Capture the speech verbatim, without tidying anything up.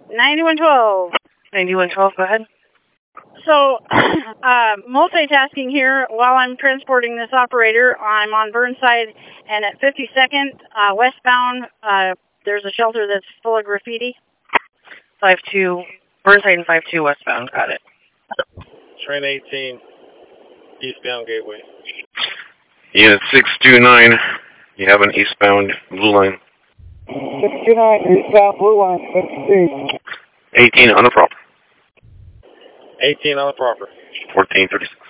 ninety-one twelve. ninety-one twelve, go ahead. So, uh, multitasking here while I'm transporting this operator. I'm on Burnside, and at fifty-second, uh, westbound, uh, there's a shelter that's full of graffiti. five two, Burnside and five two westbound, got it. Train eighteen, eastbound gateway. Unit six two nine, you have an eastbound blue line. six two nine, eastbound blue line, fifty-eight. eighteen on the proper. eighteen on the proper. fourteen thirty-six.